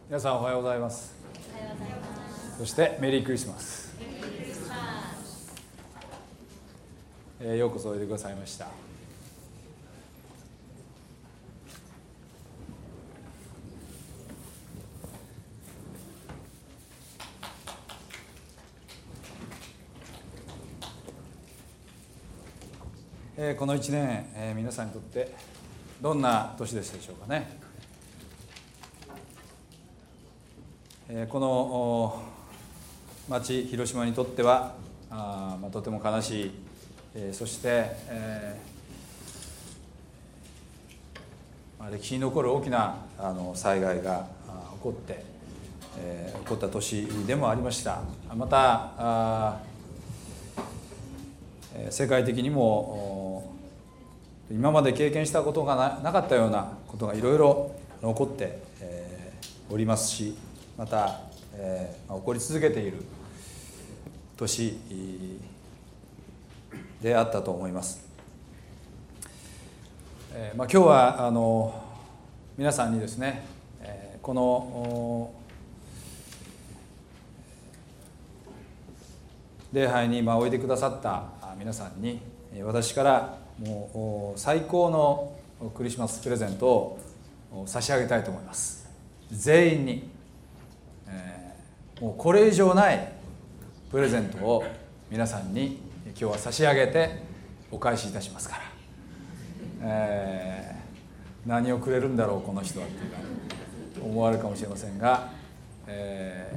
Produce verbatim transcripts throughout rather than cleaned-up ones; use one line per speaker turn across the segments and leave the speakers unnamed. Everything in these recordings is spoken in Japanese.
皆さんおはようございます。そしてメリークリスマス。えー、ようこそおいでくださいました。えー、このいちねん、えー、皆さんにとってどんな年でしたでしょうかね。えー、この町広島にとってはあ、まあ、とても悲しい、えー、そして、えーまあ、歴史に残る大きなあの災害が起こって、えー、起こった年でもありました。またあ世界的にも今まで経験したことが な, なかったようなことがいろいろ起こって、えー、おりますし、また、えー、起こり続けている年であったと思います。えーまあ、今日はあの皆さんにですね、えー、この礼拝においでくださった皆さんに私からもう最高のクリスマスプレゼントを差し上げたいと思います。全員に、えー、もうこれ以上ないプレゼントを皆さんに今日は差し上げてお返しいたしますから、えー、何をくれるんだろうこの人はっていうか思われるかもしれませんが、え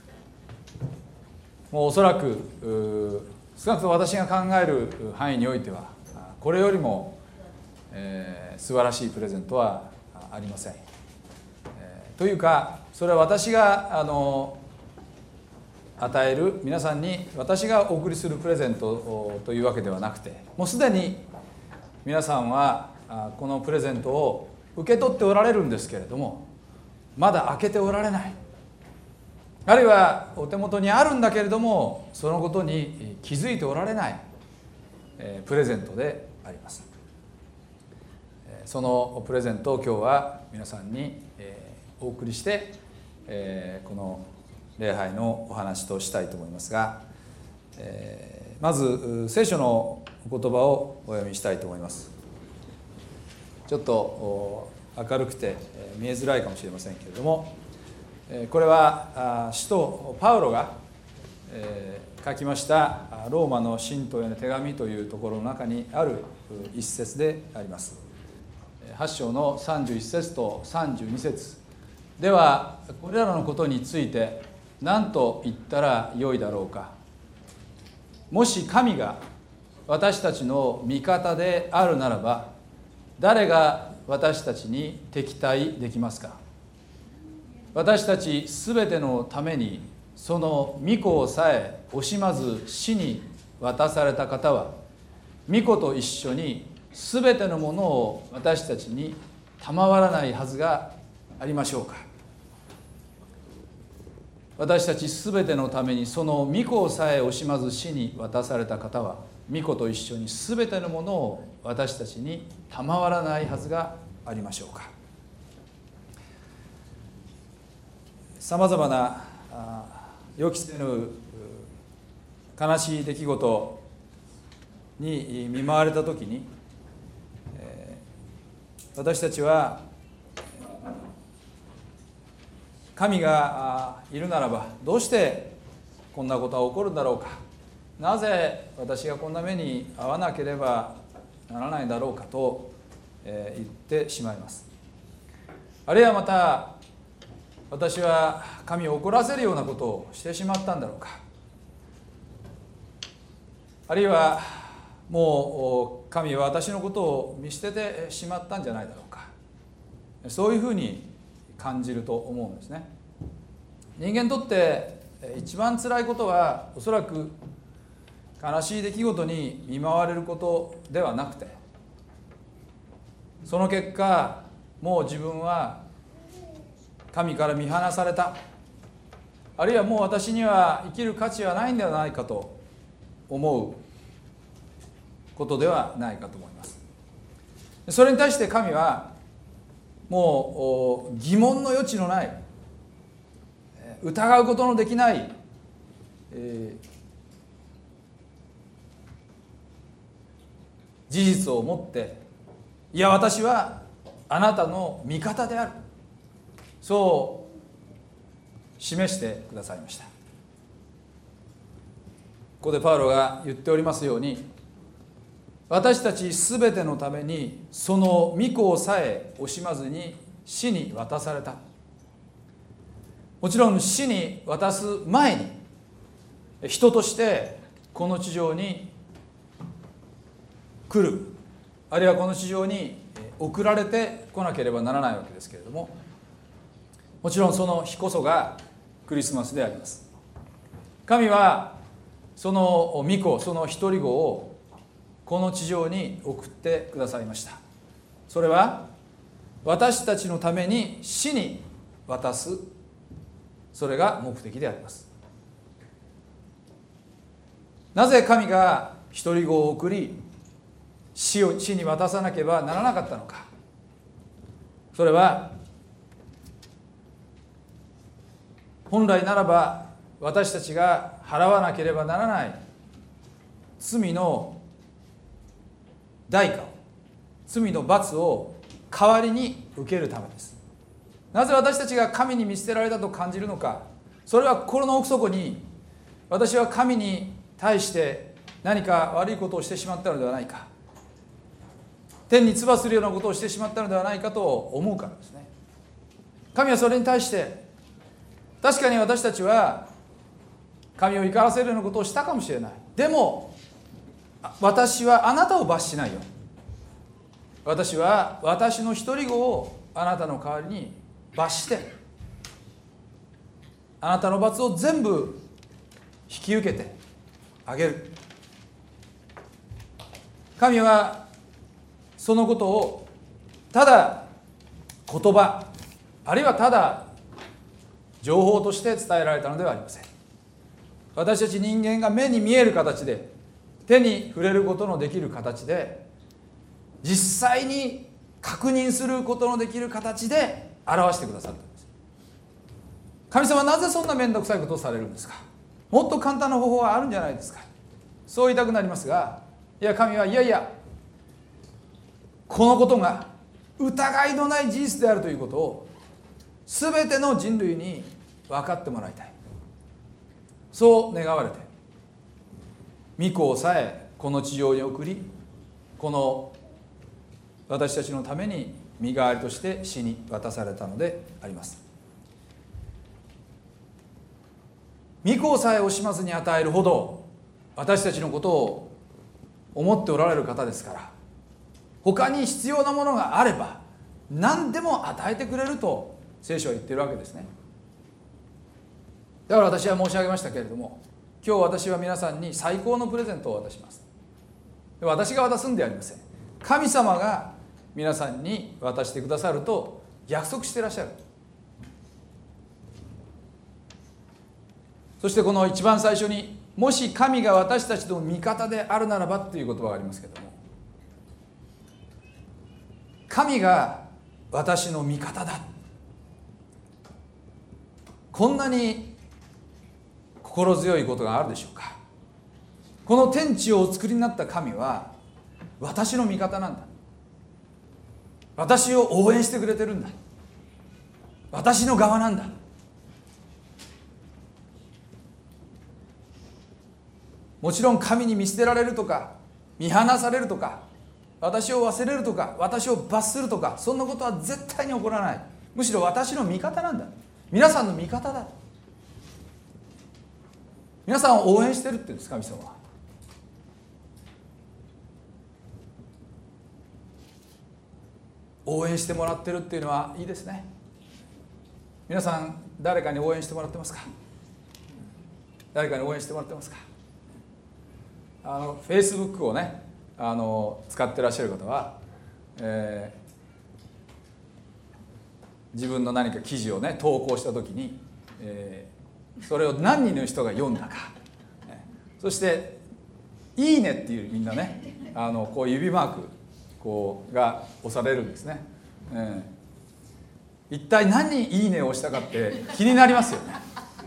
ー、もうおそらく少なくとも私が考える範囲においてはこれよりも、えー、素晴らしいプレゼントはありません。えー、というかそれは私があの与える皆さんに私がお送りするプレゼントというわけではなくて、もうすでに皆さんはこのプレゼントを受け取っておられるんですけれども、まだ開けておられない、あるいはお手元にあるんだけれどもそのことに気づいておられないプレゼントであります。そのプレゼントを今日は皆さんにお送りしてこの礼拝のお話としたいと思いますが、まず聖書のお言葉をお読みしたいと思います。ちょっと明るくて見えづらいかもしれませんけれども、これは使徒パウロが書きましたローマの信徒への手紙というところの中にある一節であります。はち章のさんじゅういち節とさんじゅうに節では、これらのことについて何と言ったらよいだろうか。もし神が私たちの味方であるならば、誰が私たちに敵対できますか。私たちすべてのためにその御子をさえ惜しまず死に渡された方は、御子と一緒にすべてのものを私たちに賜らないはずがありましょうか。私たちすべてのためにその御子をさえ惜しまず死に渡された方は、御子と一緒にすべてのものを私たちに賜らないはずがありましょうか。さまざまな予期せぬ悲しい出来事に見舞われたときに、私たちは神がいるならばどうしてこんなことが起こるんだろうか、なぜ私がこんな目に遭わなければならないんだろうかと言ってしまいます。あるいはまた、私は神を怒らせるようなことをしてしまったんだろうか、あるいはもう神は私のことを見捨ててしまったんじゃないだろうか、そういうふうに感じると思うんですね。人間にとって一番つらいことは、おそらく悲しい出来事に見舞われることではなくて、その結果もう自分は神から見放された、あるいはもう私には生きる価値はないんではないかと思うことではないかと思います。それに対して神はもう疑問の余地のない疑うことのできない、えー、事実を持って、いや私はあなたの味方である、そう示してくださいました。ここでパウロが言っておりますように、私たちすべてのためにその御子さえ惜しまずに死に渡された。もちろん死に渡す前に人としてこの地上に来る、あるいはこの地上に送られてこなければならないわけですけれども、もちろんその日こそがクリスマスであります。神はその御子、その一人子をこの地上に送ってくださいました。それは私たちのために死に渡す、それが目的であります。なぜ神が一人子を送り死を死に渡さなければならなかったのか。それは本来ならば私たちが払わなければならない罪の代価を、罪の罰を代わりに受けるためです。なぜ私たちが神に見捨てられたと感じるのか。それは心の奥底に、私は神に対して何か悪いことをしてしまったのではないか、天に唾するようなことをしてしまったのではないかと思うからですね。神はそれに対して、確かに私たちは神を怒らせるようなことをしたかもしれない。でも私はあなたを罰しないよ。私は私の一人子をあなたの代わりに罰して、あなたの罰を全部引き受けてあげる。神はそのことをただ言葉、あるいはただ情報として伝えられたのではありません。私たち人間が目に見える形で、手に触れることのできる形で、実際に確認することのできる形で表してくださったんです。神様はなぜそんな面倒くさいことをされるんですか。もっと簡単な方法はあるんじゃないですか。そう言いたくなりますが、いや神はいやいや、このことが疑いのない事実であるということを全ての人類に分かってもらいたい、そう願われて御子をさえこの地上に送り、この私たちのために身代わりとして死に渡されたのであります。御子をさえ惜しまずに与えるほど私たちのことを思っておられる方ですから、他に必要なものがあれば何でも与えてくれると聖書は言っているわけですね。だから私は申し上げましたけれども、今日私は皆さんに最高のプレゼントを渡します。私が渡すんではありません。神様が皆さんに渡してくださると約束していらっしゃる。そしてこの一番最初に、もし神が私たちの味方であるならばという言葉がありますけれども、神が私の味方だ、こんなに心強いことがあるでしょうか。この天地をお作りになった神は私の味方なんだ、私を応援してくれてるんだ、私の側なんだ。もちろん神に見捨てられるとか見放されるとか私を忘れるとか私を罰するとか、そんなことは絶対に起こらない。むしろ私の味方なんだ、皆さんの味方だ、皆さんを応援してるって言うんです。神様は応援してもらってるっていうのはいいですね。皆さん誰かに応援してもらってますか。誰かに応援してもらってますか。あのフェイスブックをね、あの使ってらっしゃる方は、えー、自分の何か記事をね投稿したときに、えー、それを何人の人が読んだか、ね、そしていいねっていうみんなね、あのこう指マークこうが押されるんですね、えー、一体何人いいねを押したかって気になりますよね。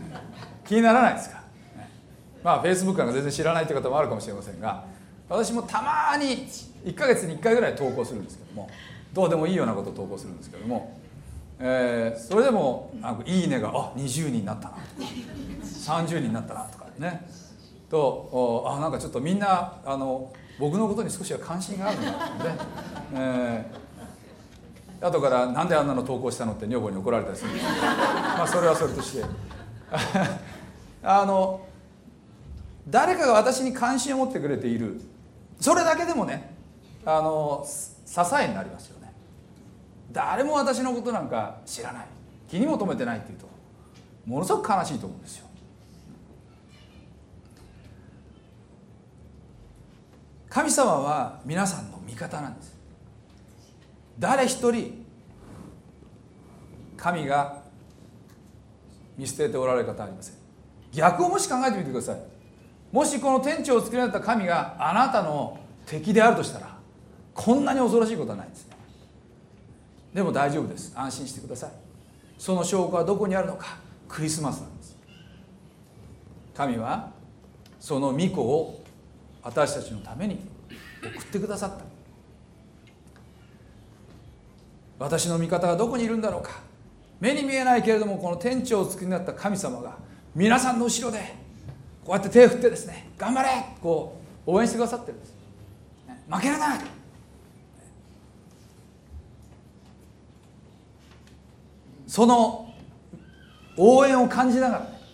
気にならないですか。まあフェイスブックなんか全然知らないという方もあるかもしれませんが、私もたまにいっかげつにいっかいぐらい投稿するんですけども、どうでもいいようなことを投稿するんですけども、えー、それでもなんかいいねがあにじゅうにんになったなとかさんじゅうにんになったなとかね、とあなんかちょっとみんなあの僕のことに少しは関心があるんだってね、えー、後からなんであんなの投稿したのって女房に怒られたりするんですけどまあそれはそれとしてあの誰かが私に関心を持ってくれている、それだけでもね、あの支えになりますよね。誰も私のことなんか知らない、気にも留めてないっていうとものすごく悲しいと思うんですよ。神様は皆さんの味方なんです。誰一人神が見捨てておられる方はありません。逆をもし考えてみてください。もしこの天地を作り上げた神があなたの敵であるとしたら、こんなに恐ろしいことはないですね。でも大丈夫です。安心してください。その証拠はどこにあるのか。クリスマスなんです。神はその御子を私たちのために送ってくださった。私の味方がどこにいるんだろうか。目に見えないけれどもこの天地を作りになった神様が皆さんの後ろでこうやって手を振ってですね、頑張れこう応援してくださってるんです。負けるな。その応援を感じながら、ね、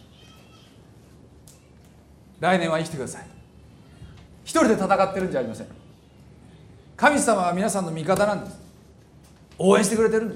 来年は生きてください。一人で戦ってるんじゃありません。神様は皆さんの味方なんです。応援してくれてるんです。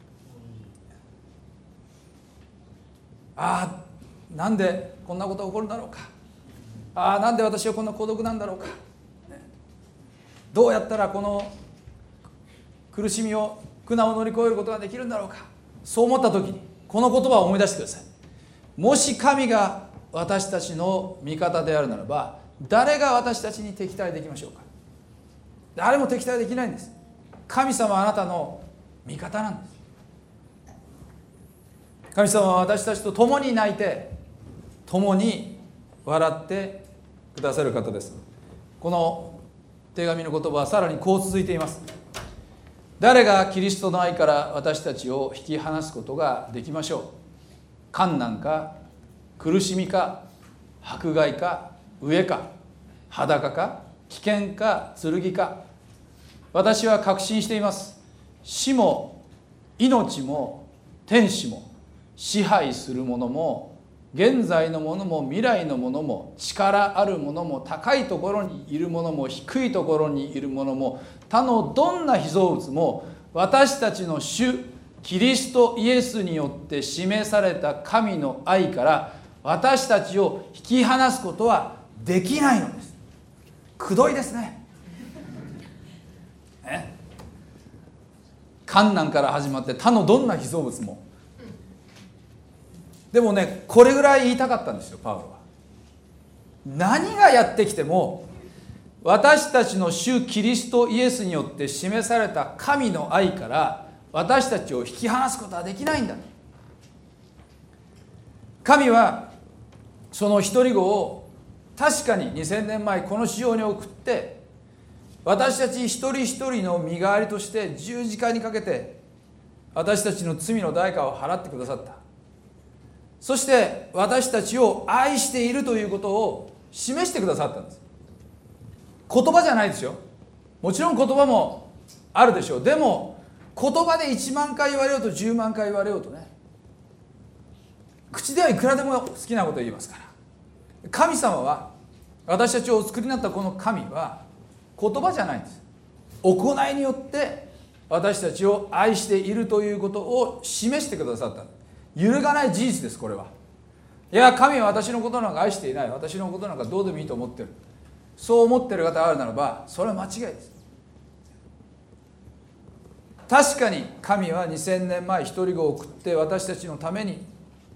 ああ、なんでこんなことが起こるんだろうか。ああ、なんで私はこんな孤独なんだろうか。どうやったらこの苦しみを苦難を乗り越えることができるんだろうか。そう思った時にこの言葉を思い出してください。もし神が私たちの味方であるならば、誰が私たちに敵対できましょうか。誰も敵対できないんです。神様はあなたの味方なんです。神様は私たちと共に泣いて共に笑ってくださる方です。この手紙の言葉はさらにこう続いています。誰がキリストの愛から私たちを引き離すことができましょう。患難か苦しみか迫害か飢えか裸か危険か剣か。私は確信しています。死も命も天使も支配するものも現在のものも未来のものも力あるものも高いところにいるものも低いところにいるものも他のどんな被造物も私たちの主キリストイエスによって示された神の愛から私たちを引き離すことはできないのです。くどいですね。ね、患難から始まって他のどんな被造物も。でもね、これぐらい言いたかったんですよ、パウロは。何がやってきても私たちの主キリストイエスによって示された神の愛から私たちを引き離すことはできないんだ。神はその一人子を確かににせんねんまえこの地上に送って、私たち一人一人の身代わりとして十字架にかけて私たちの罪の代価を払ってくださった。そして私たちを愛しているということを示してくださったんです。言葉じゃないですよ。もちろん言葉もあるでしょう。でも言葉でいちまんかい言われようとじゅうまんかい言われようとね、口ではいくらでも好きなことを言いますから。神様は、私たちをお作りになったこの神は言葉じゃないんです。行いによって私たちを愛しているということを示してくださった。揺るがない事実です。これは、いや神は私のことなんか愛していない、私のことなんかどうでもいいと思ってる、そう思っている方があるならばそれは間違いです。確かに神はにせんねんまえ一人子を送って私たちのために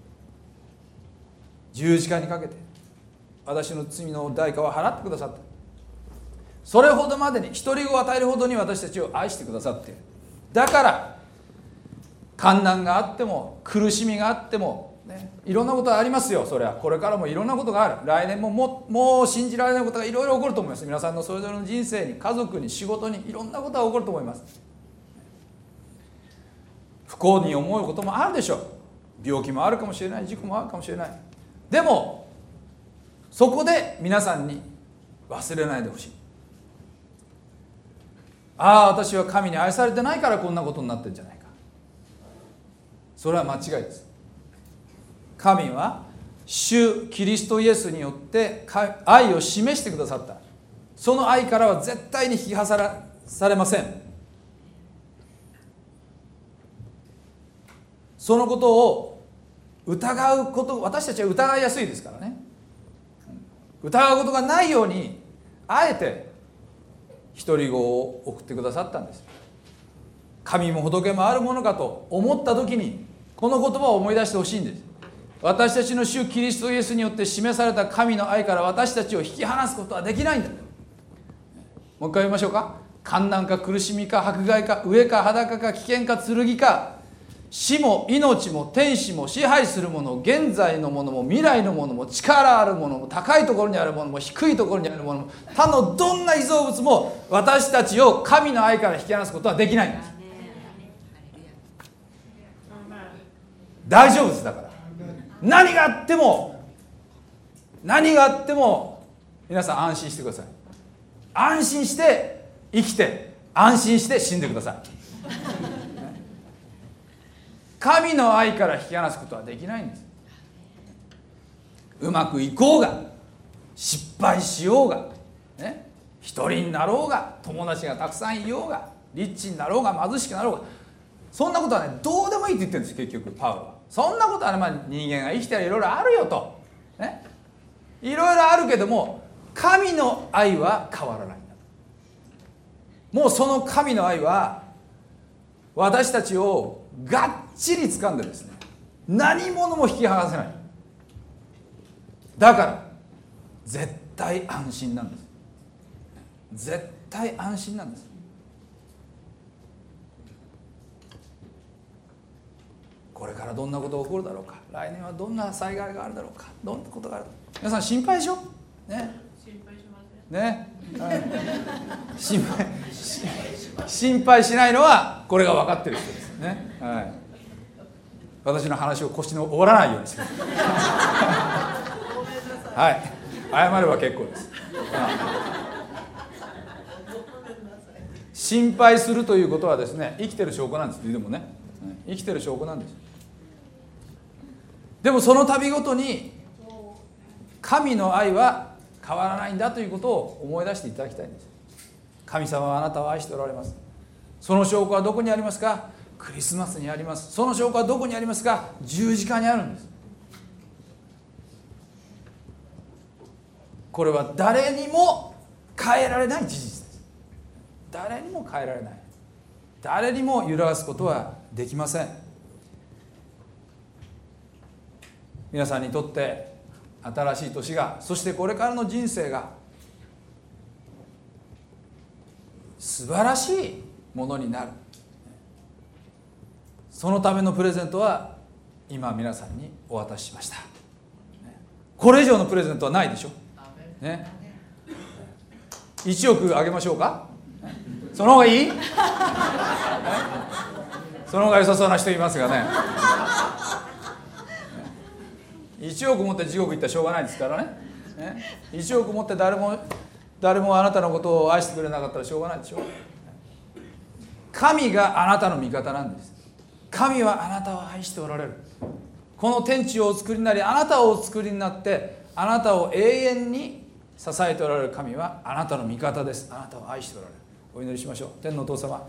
十字架にかけて私の罪の代価を払ってくださった。それほどまでに、一人子を与えるほどに私たちを愛してくださっている。だから患難があっても苦しみがあってもね、いろんなことがありますよ。それはこれからもいろんなことがある。来年も も, もう信じられないことがいろいろ起こると思います。皆さんのそれぞれの人生に、家族に、仕事にいろんなことが起こると思います。不幸に思うこともあるでしょう。病気もあるかもしれない、事故もあるかもしれない。でもそこで皆さんに忘れないでほしい。ああ、私は神に愛されてないからこんなことになってるんじゃないか。それは間違いです。神は主キリストイエスによって愛を示してくださった。その愛からは絶対に引き離されません。そのことを疑うこと、私たちは疑いやすいですからね。疑うことがないようにあえて独り子を送ってくださったんです。神も仏もあるものかと思った時にこの言葉を思い出してほしいんです。私たちの主キリストイエスによって示された神の愛から私たちを引き離すことはできないんだ。もう一回読みましょうか。患難か苦しみか迫害か飢えか裸か危険か剣か、死も命も天使も支配するもの、現在のものも未来のものも、力あるものも高いところにあるものも低いところにあるものも、他のどんな被造物も私たちを神の愛から引き離すことはできないんです。大丈夫です。だから何があっても何があっても皆さん安心してください。安心して生きて安心して死んでください。神の愛から引き離すことはできないんです。うまくいこうが失敗しようが、ね、一人になろうが友達がたくさんいようがリッチになろうが貧しくなろうが、そんなことはねどうでもいいって言ってるんです。結局パウロはそんなことは、ね、まあ、人間が生きてらいろいろあるよと、ね、いろいろあるけども神の愛は変わらないんだ。もうその神の愛は私たちをがっちり掴んでですね、何者も引き離せない。だから絶対安心なんです。絶対安心なんです。これからどんなことが起こるだろうか、来年はどんな災害があるだろうか、どんなことがある。皆さん心配でしょ、ね、心配しますね、はい、心配心配しないのはこれが分かってる人ですね、はい、私の話を腰の折らないようにしてはい、謝れば結構です、はい、心配するということはですね、生きてる証拠なんです。でもね、生きてる証拠なんです。でもその度ごとに神の愛は変わらないんだということを思い出していただきたいんです。神様はあなたを愛しておられます。その証拠はどこにありますか？クリスマスにあります。その証拠はどこにありますか？十字架にあるんです。これは誰にも変えられない事実です。誰にも変えられない、誰にも揺らがすことはできません。皆さんにとって新しい年が、そしてこれからの人生が素晴らしいものになる、そのためのプレゼントは今皆さんにお渡ししました。これ以上のプレゼントはないでしょ、ね、いちおくあげましょうか？その方がいい？その方が良さそうな人いますがね。いちおく持って地獄行ったらしょうがないですからね。いちおく持って誰も誰もあなたのことを愛してくれなかったらしょうがないでしょ。神があなたの味方なんです。神はあなたを愛しておられる。この天地をお作りになり、あなたをお作りになってあなたを永遠に支えておられる神はあなたの味方です。あなたを愛しておられる。お祈りしましょう。天のお父様、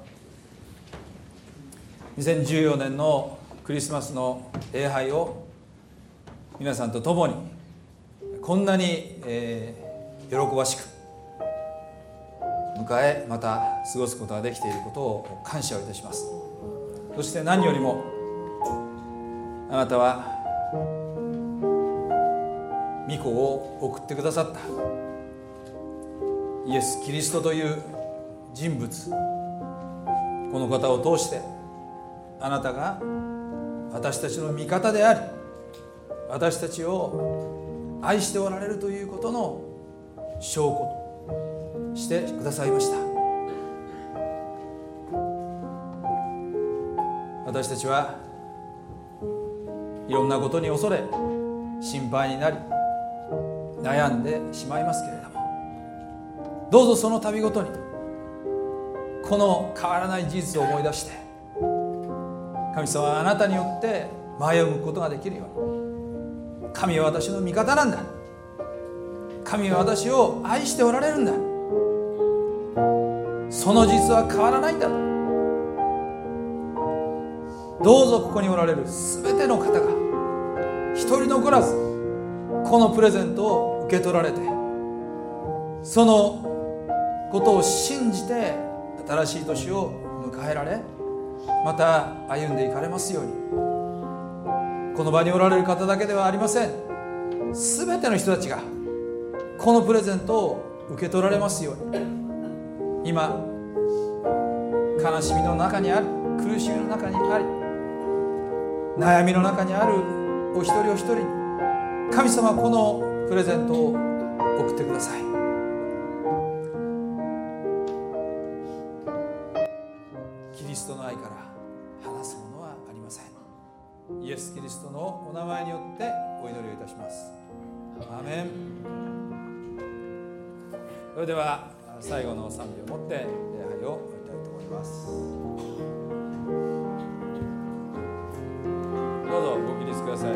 にせんじゅうよねんのクリスマスの礼拝を皆さんと共にこんなに、えー、喜ばしく迎え、また過ごすことができていることを感謝をいたします。そして何よりもあなたは御子を送ってくださったイエス・キリストという人物、この方を通してあなたが私たちの味方であり、 私たちを愛しておられるということの証拠としてくださいました。私たちはいろんなことに恐れ心配になり悩んでしまいますけれども、どうぞその度ごとにこの変わらない事実を思い出して、神様はあなたによって前を向くことができるように、神は私の味方なんだ、神は私を愛しておられるんだ、その事実は変わらないんだと、どうぞここにおられるすべての方が一人残らずこのプレゼントを受け取られて、そのことを信じて新しい年を迎えられ、また歩んでいかれますように。この場におられる方だけではありません。すべての人たちがこのプレゼントを受け取られますように。今悲しみの中にある、苦しみの中にあり、悩みの中にあるお一人お一人に神様はこのプレゼントを送ってください。キリストの愛から離すものはありません。イエス・キリストのお名前によってお祈りをいたします。アーメン。それでは最後の賛美をもって礼拝を終わりたいと思います。どうぞご起立ください。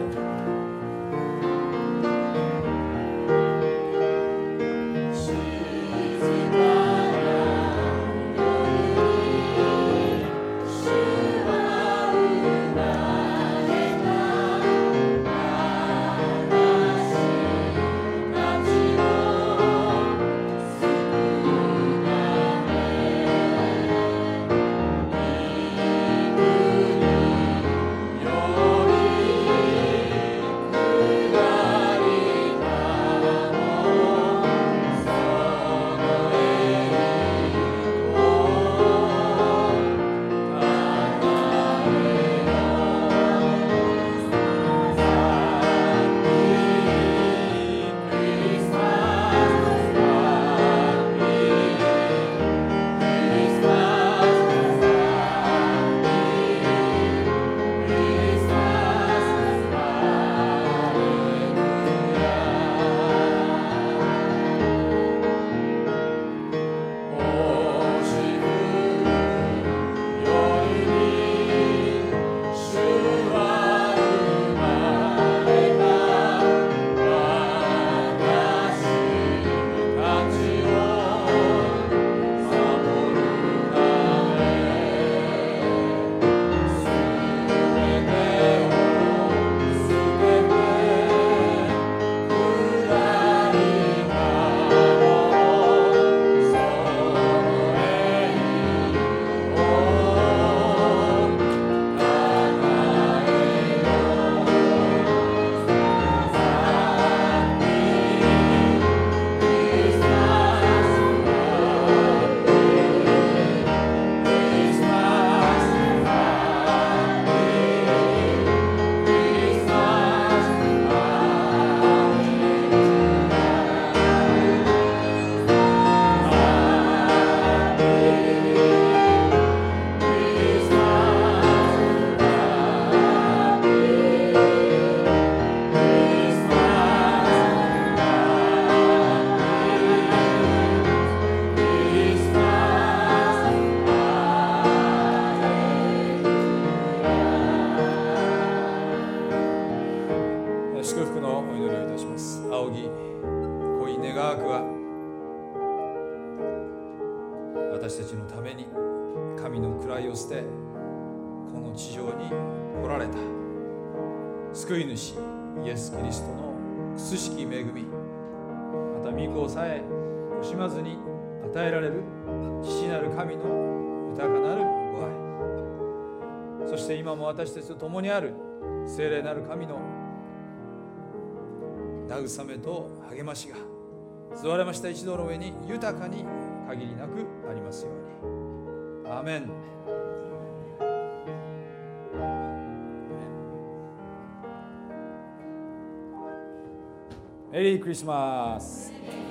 私たちのために神の位を捨てこの地上に来られた救い主イエス・キリストの苦しき恵み、また御子さえ惜しまずに与えられる父なる神の豊かなるご愛、そして今も私たちと共にある聖霊なる神の慰めと励ましが座られました一同の上に豊かに限りなくありますように。アーメン。 メリークリスマス。